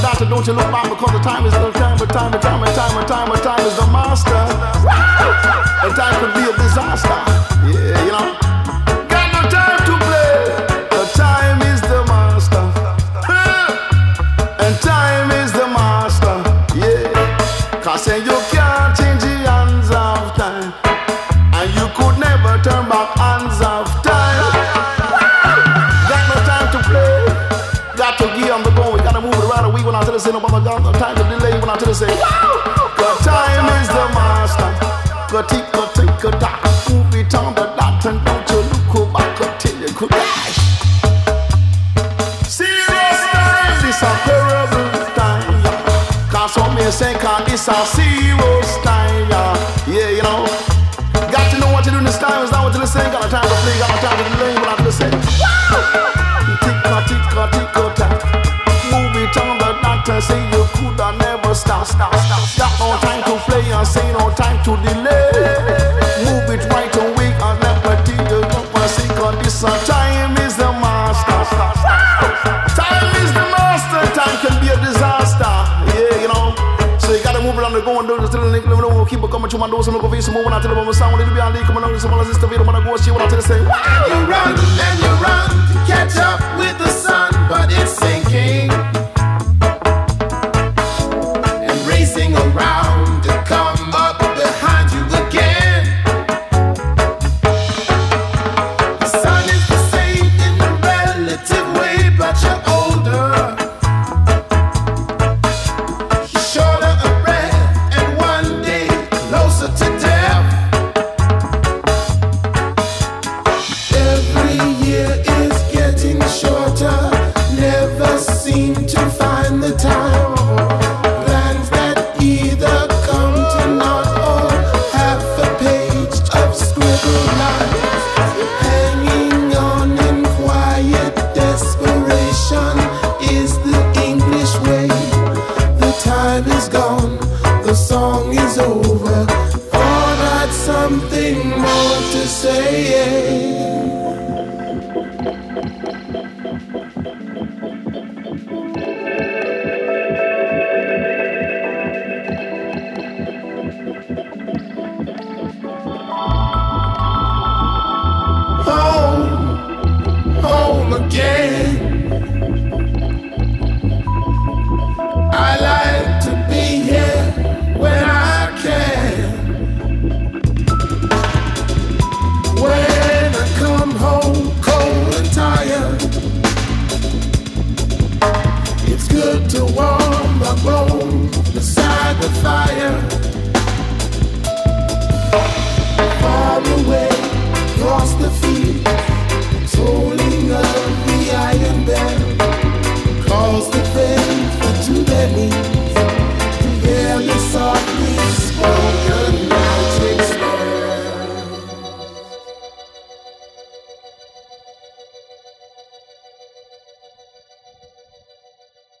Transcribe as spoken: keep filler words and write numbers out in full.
doctor, don't you look back because the time is the time, but time, but time, but time, but time, but time is the master. And time could be a disaster. Yeah, you know. Got no time to play. The time is the master. And time is the master. Yeah. Cause then you can't change the hands of time. And you could never turn back hands of time. Got no time to play. Got to give on the go. We gotta move it around. We went out to the center, but I got no time to delay. Went out to the say, the time is the master. Go take a take a dot. Move it on the dot and don't you look back until you could dash. Serious time, this a terrible time. Cause some may say, cause this a serious time. Yeah, you know. Got to know what to do in this time. Is not what to listen. Got no time to play. Got no time to delay. Went out to the say, tick a tick a tick a tack. Move it on the dot and say you could have never stop, stop, stop. Got no time to play and say no time to delay. Move it right away and let me teach you what I say. Cause this uh, time is the master. Time is the master. Time can be a disaster. Yeah, you know. So you gotta move it on the go and do this little link. We'll keep it coming to my doors and look over some moving out to the moment. Sound will be on the come on, some of the system. When I go, she went out to the same. You run and you run to catch up with the sun, but it's sinking and racing around to come up behind you again. The sun is the same in a relative way, but you're older. You're shorter of breath and one day closer to death. Every year is getting shorter. Never seem to find the time. Plans that either come to naught or half a page of scribbled lines. Hanging on in quiet desperation is the English way. The time is gone, the song is over. Thought I'd something more to say. Home, home again. I like to be here when I can. When I come home cold and tired, it's good to warm my bones beside the fire. Far away across the field, tolling of the iron bell calls the faithful to their knees.